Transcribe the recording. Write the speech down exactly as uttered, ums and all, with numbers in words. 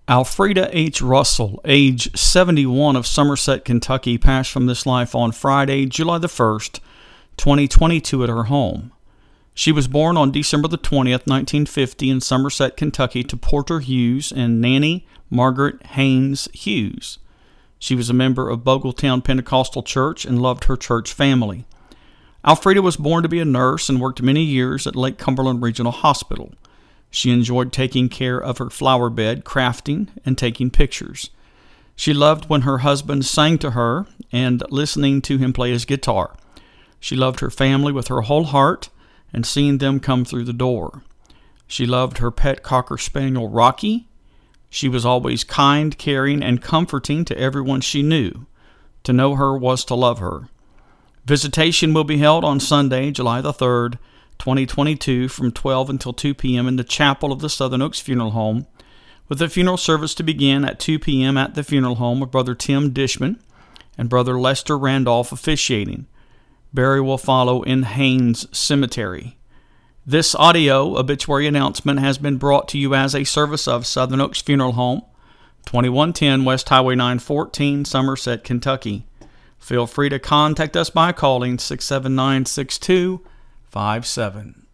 Alfreda H. Russell, age seventy-one, of Somerset, Kentucky, passed from this life on Friday, July the first, twenty twenty-two, at her home. She was born on December the twentieth, nineteen fifty, in Somerset, Kentucky, to Porter Hughes and Nanny Margaret Haynes Hughes. She was a member of Bogletown Pentecostal Church and loved her church family. Alfreda was born to be a nurse and worked many years at Lake Cumberland Regional Hospital. She enjoyed taking care of her flower bed, crafting, and taking pictures. She loved when her husband sang to her and listening to him play his guitar. She loved her family with her whole heart and seeing them come through the door. She loved her pet Cocker Spaniel, Rocky. She was always kind, caring, and comforting to everyone she knew. To know her was to love her. Visitation will be held on Sunday, July the third, twenty twenty-two, from twelve until two p.m. in the chapel of the Southern Oaks Funeral Home, with the funeral service to begin at two p.m. at the funeral home with Brother Tim Dishman and Brother Lester Randolph officiating. Burial will follow in Haynes Cemetery. This audio obituary announcement has been brought to you as a service of Southern Oaks Funeral Home, twenty-one ten West Highway nine fourteen, Somerset, Kentucky. Feel free to contact us by calling six seven nine, six two five seven.